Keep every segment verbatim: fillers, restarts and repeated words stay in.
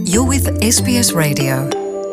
You're with S B S Radio.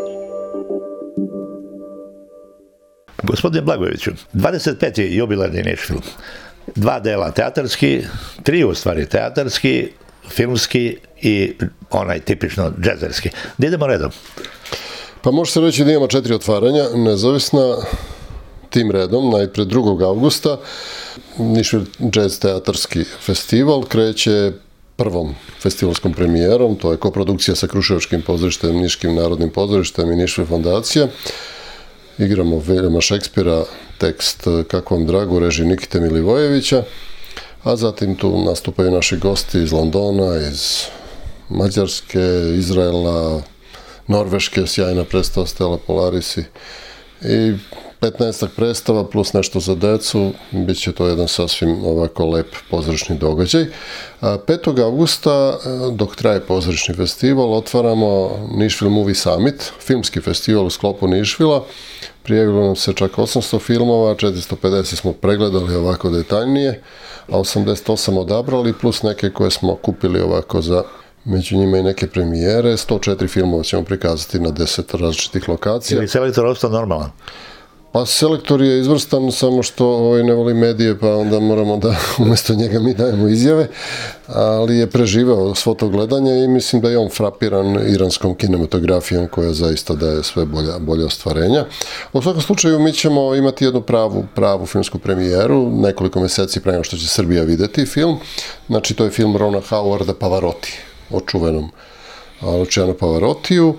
Gospodine Blagojeviću, dvadeset peti jubilarni Niš film. Dva dela teatarski, tri u stvari teatarski, filmski i onaj tipično džezerski. Da idemo redom. Pa može se reći da imamo četiri otvaranja, nezavisna tim redom, najpred drugog avgusta. Nišvil Jazz teatarski festival kreće prvom festivalskom premijerom, to je koprodukcija sa Kruševačkim pozorištem, Niškim narodnim pozorištem i Nišvil fondacija. Igramo Viljama Šekspira, tekst Kako vam drago, režiji Nikite Milivojevića, a zatim tu nastupaju naši gosti iz Londona, iz Mađarske, Izraela, Norveške, sjajna predstava Stella Polaris i petnaestak predstava plus nešto za decu, bit će to jedan sasvim ovako lep pozorišni događaj. petog avgusta, dok traje pozorišni festival, otvaramo Nišvil Movie Summit, filmski festival u sklopu Nišvila. Prijavilo nam se čak osamsto filmova, četiristo pedeset smo pregledali ovako detaljnije, a osamdeset osam odabrali, plus neke koje smo kupili ovako za, među njima i neke premijere. sto četiri filmova ćemo prikazati na deset različitih lokacija. Ili selektor ostao normalan? Pa selektor je izvrstan, samo što ovaj ne voli medije, pa onda moramo da umjesto njega mi dajemo izjave, ali je preživao svo to gledanje i mislim da je on frapiran iranskom kinematografijom koja zaista daje sve bolja, bolje ostvarenja. U svakom slučaju mi ćemo imati jednu pravu, pravu filmsku premijeru, nekoliko mjeseci prema što će Srbija vidjeti film. Znači to je film Rona Howarda Pavarotti, o čuvenom Luciano Pavarotiju,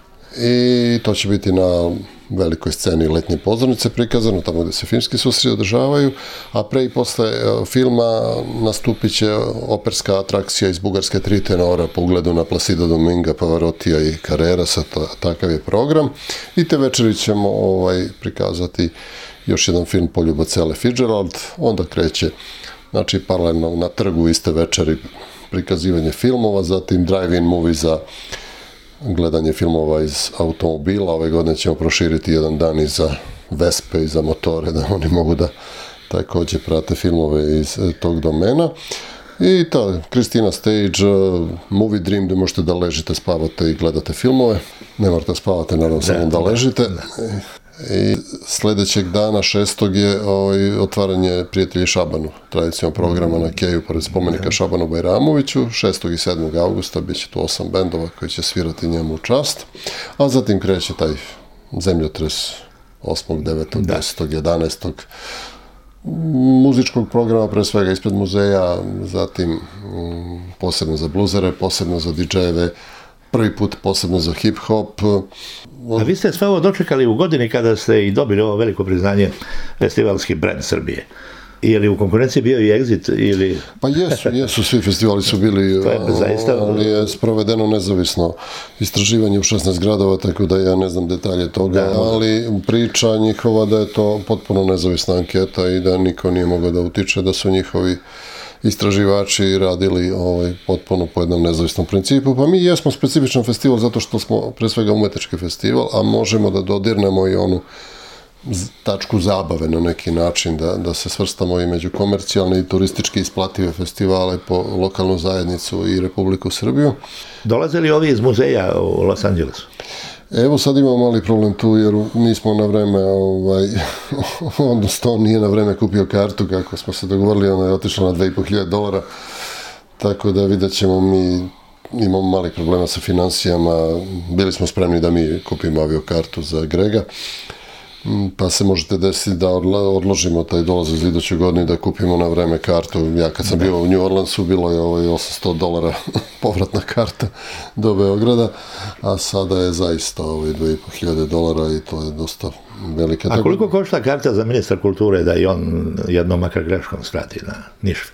i to će biti na velikoj sceni letnje pozornice prikazano, tamo gdje se filmski susreti održavaju, a pre i posle filma nastupit će operska atrakcija iz Bugarske tri tenora po ugledu na Placido Dominga, Pavarotija i Carrerasa, takav je program. I te večeri ćemo ovaj, prikazati još jedan film Poljubac Elle Fitzgerald, onda kreće, znači paralelno na trgu iste večeri prikazivanje filmova, zatim drive-in movie za gledanje filmova iz automobila. Ove godine ćemo proširiti jedan dan i za Vespe i za motore, da oni mogu da također prate filmove iz tog domena. I ta Kristina Stage, Movie Dream, gdje možete da ležite, spavate i gledate filmove. Ne morate spavate, naravno, samo da ležite. I sljedećeg dana, šestog je ovaj, otvaranje Prijatelji Šabanu, tradicijom programa na Keju pored spomenika Šabanu Bajramoviću. šestog i sedmog avgusta bit će tu osam bendova koji će svirati njemu u čast, a zatim kreće taj zemljotres osmog, devetog, desetog, jedanaestog muzičkog programa, pre svega ispred muzeja, zatim m, posebno za bluzere, posebno za didžejeve, prvi put posebno za hip-hop. A vi ste sve ovo dočekali u godini kada ste i dobili ovo veliko priznanje festivalski brend Srbije. Je li u konkurenciji bio i Exit ili... Pa jesu, jesu, svi festivali su bili, zaista... ali je sprovedeno nezavisno istraživanje u šesnaest gradova, tako da ja ne znam detalje toga, da, ali priča njihova da je to potpuno nezavisna anketa i da niko nije mogao da utiče, da su njihovi istraživači radili ovaj, potpuno po jednom nezavisnom principu. Pa mi jesmo specifičan festival zato što smo pre svega umetnički festival, a možemo da dodirnemo i onu tačku zabave na neki način, da, da se svrstamo i među komercijalne i turistički isplative festivale po lokalnu zajednicu i Republiku Srbiju. Dolaze li ovi iz muzeja u Los Angelesu? Evo sad imamo mali problem tu jer nismo na vreme, ovaj, odnosno on nije na vreme kupio kartu kako smo se dogovorili, ona je otišla na dve i po hiljade dolara, tako da vidjet ćemo, mi imamo mali problema sa financijama, bili smo spremni da mi kupimo aviokartu za Grega, pa se možete desiti da odložimo taj dolaz iz iduće godine da kupimo na vreme kartu. Ja kad sam bio u New Orleansu bilo je ovaj osamsto dolara povratna karta do Beograda, a sada je zaista ovaj dve i po hiljade dolara i to je dosta velika. A koliko košta karta za ministra kulture da i on jednom makar greškom skrati na Niš?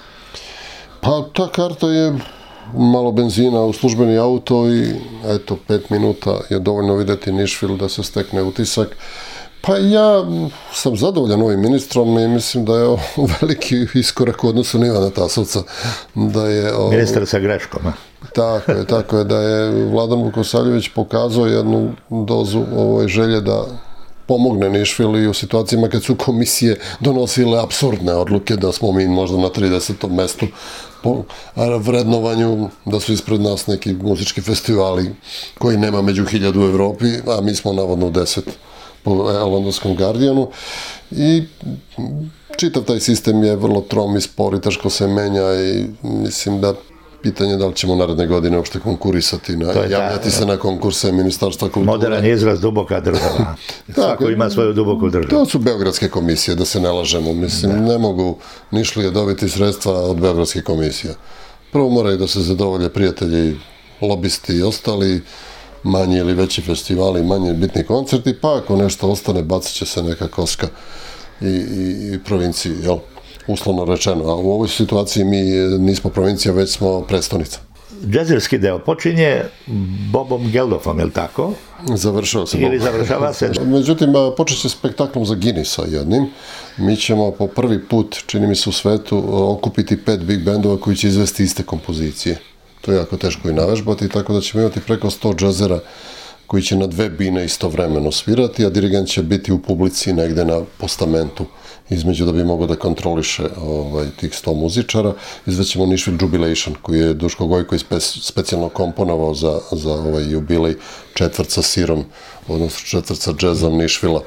Pa ta karta je malo benzina u službeni auto i eto, pet minuta je dovoljno vidjeti Nišvil da se stekne utisak. Pa ja sam zadovoljan ovim ministrom i mislim da je veliki iskorak u odnosu na Ivana Tasovca. Da je, ministar sa greškom, a? Tako je, tako je, da je Vladan Vukosavljević pokazao jednu dozu ovoj želje da pomogne Nišvilu i u situacijama kad su komisije donosile apsurdne odluke da smo mi možda na tridesetom mestu po vrednovanju, da su ispred nas neki muzički festivali koji nema među hiljadu u Evropi, a mi smo navodno u deset po londonskom Guardianu i čitav taj sistem je vrlo trom i spor i teško se menja i mislim da pitanje da li ćemo naredne godine uopšte konkurisati, na, javljati se na konkurse Ministarstva kulture. Moderan je izraz duboka država. Svako ima svoju duboku državu. To su beogradske komisije, da se ne lažemo. Mislim, da. Ne mogu Nišlije dobiti sredstva od beogradske komisije. Prvo moraju da se zadovolje prijatelji, lobisti i ostali, manji ili veći festivali, manje bitni koncerti, pa ako nešto ostane, bacit će se neka koska i, i, i provinciji, jel? Uslovno rečeno, a u ovoj situaciji mi nismo provincija, već smo prestonica. Džezerski deo počinje Bobom Geldofom, je li tako? Završava se. Ili završava se. Međutim, počet će spektaklom za Guinnessa jednim. Mi ćemo po prvi put, čini mi se u svetu, okupiti pet big bandova koji će izvesti iste kompozicije. To je jako teško i navežbati, tako da ćemo imati preko sto džezera koji će na dve bine istovremeno svirati, a dirigent će biti u publici negde na postamentu između da bi mogao da kontroliše ovaj, tih sto muzičara. Izvećemo Nišvil Jubilation, koji je Duško Gojko spe, specijalno komponovao za, za ovaj jubilej četvrt sa sirom, odnosno četvrt sa džezom Nišvila.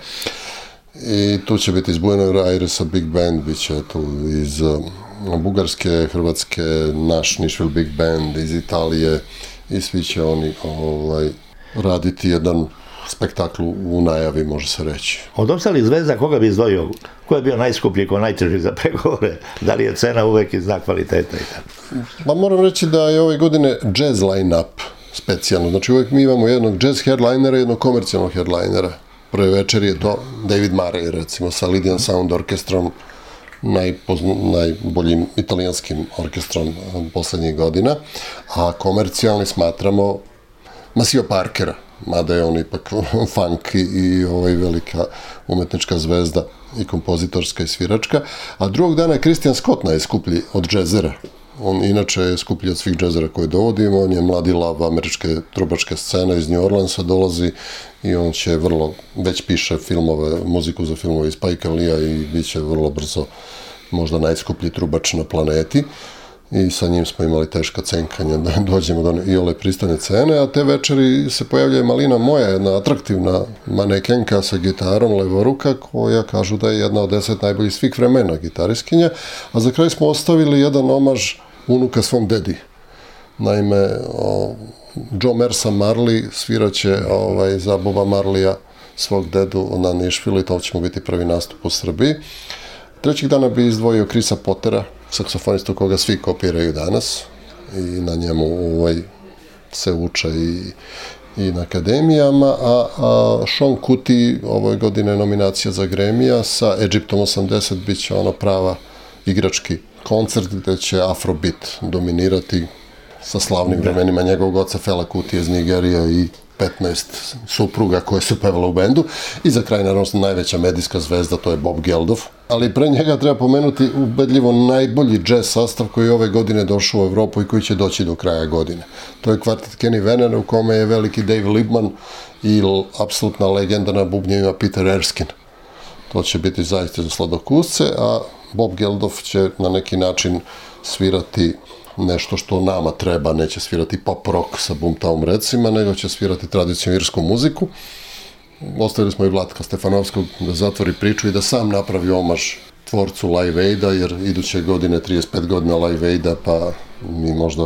I tu će biti iz Buenos Airesa Big Band, bit će tu iz Bugarske, Hrvatske, naš Nišvil Big Band, iz Italije i svi će oni ovaj, raditi jedan spektakl u najavi, može se reći. Od ostalih zvezda, koga bi izdvojio? Ko je bio najskuplji, ko najteži za pregovore? Da li je cena uvek i znak kvaliteta? Pa moram reći da je ove godine jazz line-up specijalno. Znači uvek mi imamo jednog jazz headlinera i jednog komercijalnog headlinera. Prve večer je to David Murray, recimo, sa Lydian Sound orkestrom, najpozna, najboljim italijanskim orkestrom poslednjih godina, a komercijalni smatramo Maceo Parkera, mada je on ipak funk i, i ovaj velika umetnička zvezda i kompozitorska i sviračka, a drugog dana je Christian Scott najskuplji od džezera. On inače je skuplji od svih džezera koje dovodimo, on je mladi lav američke trubačke scene iz New Orleansa, dolazi i on će vrlo, već piše filmove, muziku za filmove iz Spike Lee-a i bit će vrlo brzo možda najskuplji trubač na planeti. I sa njim smo imali teška cenkanja da dođemo do iole pristojne cene, a te večeri se pojavlja Malina Moja, jedna atraktivna manekenka sa gitarom, levoruka, koja kažu da je jedna od deset najboljih svih vremena gitariskinja, a za kraj smo ostavili jedan omaž unuka svom dedi. Naime, o, Joe Mersa Marley sviraće ovaj, za Boba Marleya svog dedu na Nišvilu i to će mu biti prvi nastup u Srbiji. Trećeg dana bi izdvojio Chrisa Pottera, saksofonistu koga svi kopiraju danas i na njemu ovaj, se uče i, i na akademijama, a, a Sean Kuti ove godine nominacija za Grammy-a sa Egyptom osamdeset bit će ono prava igrački koncert gde će Afrobeat dominirati sa slavnim vremenima njegovog oca Fela Kutija iz Nigerije i petnaest supruga koje su pevale u bendu i za kraj naravno najveća medijska zvezda, to je Bob Geldof. Ali pre njega treba pomenuti ubedljivo najbolji jazz sastav koji je ove godine došao u Evropu i koji će doći do kraja godine. To je kvartet Kenny Venera u kome je veliki Dave Liebman i apsolutna legenda na bubnjevima Peter Erskine. To će biti zaista za sladokusce, a Bob Geldof će na neki način svirati nešto što nama treba, neće svirati pop rock sa Boomtown recima, nego će svirati tradicionalnu irsku muziku. Ostavili smo i Vlatka Stefanovskog da zatvori priču i da sam napravi omaž tvorcu Live Aida, jer iduće godine trideset pet godina Live Aida, pa mi možda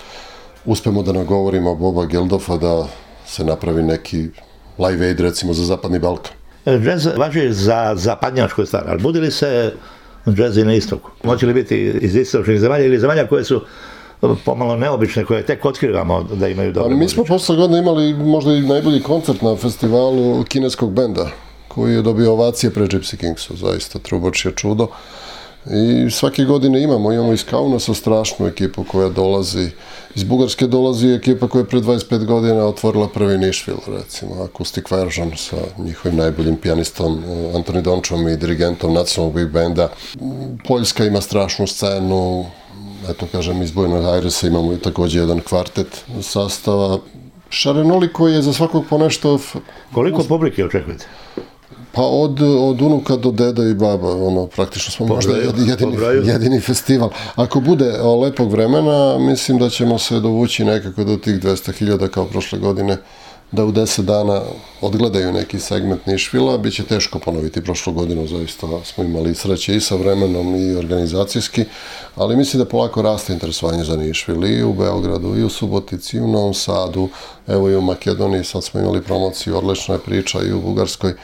uspemo da nagovorimo Boba Geldofa da se napravi neki Live Aid recimo za Zapadni Balkan. Džez važi za zapadnjačku stvar, ali budi li se džez i na istoku? Moći li biti iz istočnih zemalja ili zemalja koje su pomalo neobične, koje tek otkrivamo da imaju dobre muzičare? Mi smo posle godine imali možda i najbolji koncert na festivalu kineskog benda, koji je dobio ovacije pre Gypsy Kingsu, zaista trubač je čudo. I svake godine imamo, imamo iz Kaunasa strašnu ekipu koja dolazi, iz Bugarske dolazi ekipa koja je pre dvadeset pet godina otvorila prvi Nišvil, recimo, Acoustic Version sa njihovim najboljim pijanistom Antoni Dončom i dirigentom nacionalnog big benda. Poljska ima strašnu scenu, eto kažem, iz Buenos Airesa imamo i takođe jedan kvartet sastava. Šarenoliko je za svakog po nešto... Koliko publike očekujete? Pa od, od unuka do deda i baba, ono, praktično smo po možda broju, jedini, jedini festival. Ako bude o, lepog vremena, mislim da ćemo se dovući nekako do tih dvesta hiljada kao prošle godine, da u deset dana odgledaju neki segment Nišvila. Biće teško ponoviti prošlu godinu, zaista smo imali sreće i sa vremenom i organizacijski, ali mislim da polako raste interesovanje za Nišvil i u Beogradu, i u Subotici, i u Novom Sadu, evo i u Makedoniji, sad smo imali promociju, odlična je priča, i u Bugarskoj,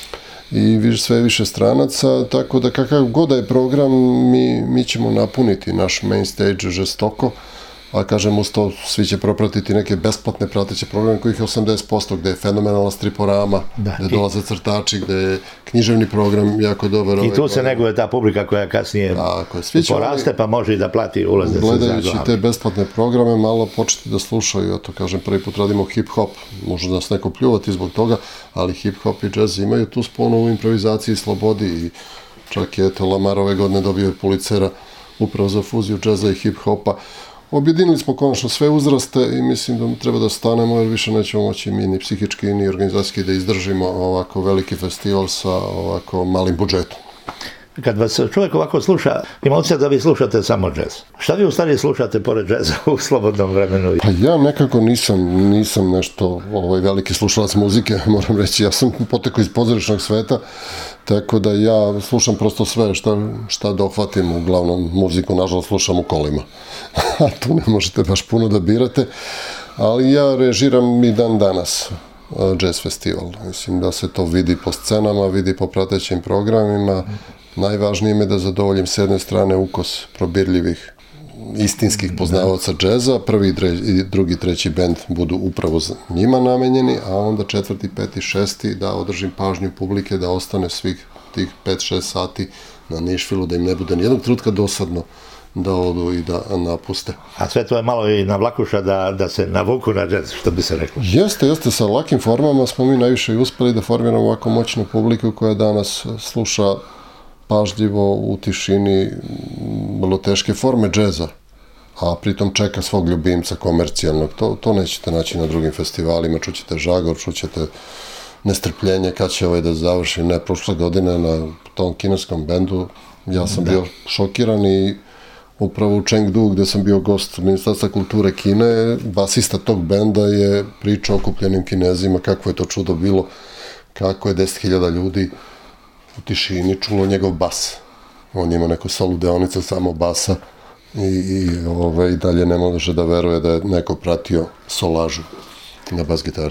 i sve više stranaca, tako da kakav god da je program, mi, mi ćemo napuniti naš main stage žestoko, a kažem, uz to svi će propratiti neke besplatne prateće programe kojih je osamdeset posto, gde je fenomenalna striporama, da, gde dolaze crtači, gde je književni program jako dobar. I tu se neguje ta publika koja kasnije tako, poraste, pa može i da plati ulaznice. Gledajući te besplatne programe, malo početi da slušaju, ja to kažem, prvi put radimo hip-hop, može nas neko pljuvati zbog toga, ali hip-hop i džez imaju tu sponu u improvizaciji i slobodi, i čak je, eto, Lamar ove godine dobio Pulitzera upravo za fuziju džeza i hip-hopa. Objedinili smo konačno sve uzraste i mislim da treba da stanemo, jer više nećemo moći mi ni psihički ni organizacijski da izdržimo ovako veliki festival sa ovako malim budžetom. Kad vas čovjek ovako sluša, ima osjećaj da vi slušate samo džez. Šta vi u stvari slušate pored džeza u slobodnom vremenu? Pa ja nekako nisam, nisam nešto ovaj, veliki slušalac muzike, moram reći. Ja sam potekao iz pozorišnog sveta, tako da ja slušam prosto sve šta, šta dohvatim. Uglavnom muziku, nažalost, slušam u kolima. A tu ne možete baš puno da birate. Ali ja režiram i dan danas jazz festival. Mislim da se to vidi po scenama, vidi po pratećim programima. Najvažnije mi je da zadovoljim s jedne strane ukus probirljivih, istinskih poznavaoca džeza, prvi, drugi, treći bend budu upravo njima namenjeni, a onda četvrti, peti, šesti da održim pažnju publike, da ostane svih tih pet šest sati na Nišvilu, da im ne bude nijednog trenutka dosadno da odu i da napuste. A sve to je malo i na vlakuša da, da se navuku na džez, što bi se reklo. Jeste, jeste, sa lakim formama smo mi najviše i uspeli da formiramo ovako moćnu publiku koja danas sluša pažljivo u tišini vrlo teške forme džeza, a pritom čeka svog ljubimca komercijalnog. To, to nećete naći na drugim festivalima, čućete žagor, čućete nestrpljenje kad će ovaj da završi. Ne, prošle godine na tom kineskom bendu ja sam da. bio šokiran i upravo u Chengdu, gde sam bio gost Ministarstva kulture Kine, basista tog benda je pričao okupljenim Kinezima kako je to čudo bilo, kako je deset hiljada ljudi u tišini čulo njegov bas. On ima neku solu deonicu samo basa i, i ove, i dalje ne može da veruje da je neko pratio solažu na bas gitari.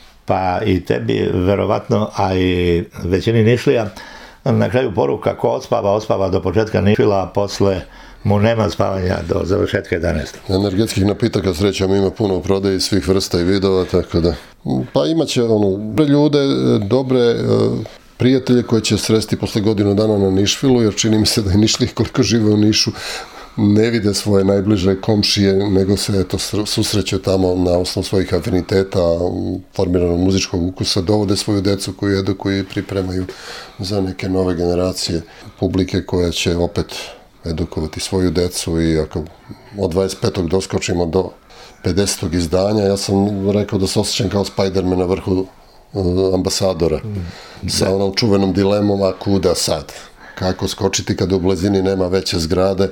Pa i tebi verovatno, a i većini Nišlija, na kraju poruka ko odspava, odspava do početka Nišvila, a posle mu nema spavanja do završetka jedanaeste. Energetskih napitaka srećom ima puno u prodaji svih vrsta i vidova, tako da pa imaće ono, dobre ljude, dobre prijatelje koje će sresti posle godinu dana na Nišvilu, jer čini mi se da je Nišlih koliko žive u Nišu ne vide svoje najbliže komšije, nego se eto, susreću tamo na osnovu svojih afiniteta, formiranog muzičkog ukusa, dovode svoju decu koju edukuju i pripremaju za neke nove generacije publike koja će opet edukovati svoju decu. I ako od dvadeset petog doskočimo do pedesetog izdanja, ja sam rekao da se osjećam kao Spider-Man na vrhu ambasadora, mm. sa onom čuvenom dilemom, a kuda sad? Kako skočiti kada u blizini nema veće zgrade?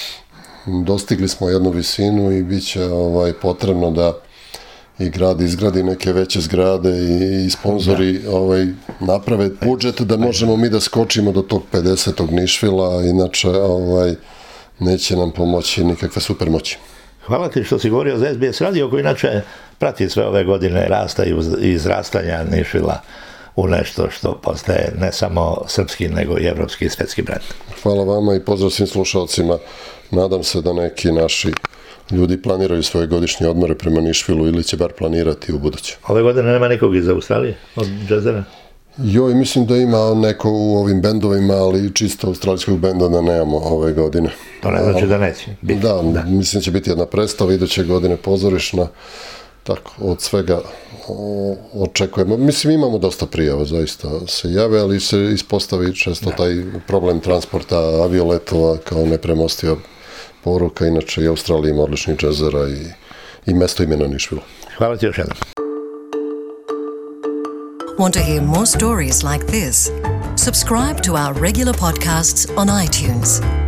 Dostigli smo jednu visinu i bit će ovaj, potrebno da i grad izgradi neke veće zgrade i, i sponzori ovaj, naprave budžet da možemo mi da skočimo do tog pedesetog Nišvila, inače ovaj, neće nam pomoći nikakve supermoći. Hvala ti što si govorio za es be es radio, koji inače prati sve ove godine rasta i izrastanja Nišvila u nešto što postaje ne samo srpski, nego i evropski i svetski brend. Hvala vama i pozdrav svim slušalcima. Nadam se da neki naši ljudi planiraju svoje godišnje odmore prema Nišvilu ili će bar planirati u buduće. Ove godine nema nikog iz Australije, od džezera? Joj, mislim da ima neko u ovim bendovima, ali čisto australijskog benda da nemamo ove godine. To ne znači da neće biti. Da, da, mislim da će biti jedna predstava, iduće godine pozorišna, tako, od svega o, očekujemo. Mislim, imamo dosta prijava, zaista se jave, ali se ispostavi često da. taj problem transporta avioletova kao nepremostiva poruka. Inače, i Australija ima odličnih džezera i, i mesto imena Nišvila. Hvala ti još jednom. Want to hear more stories like this? Subscribe to our regular podcasts on iTunes.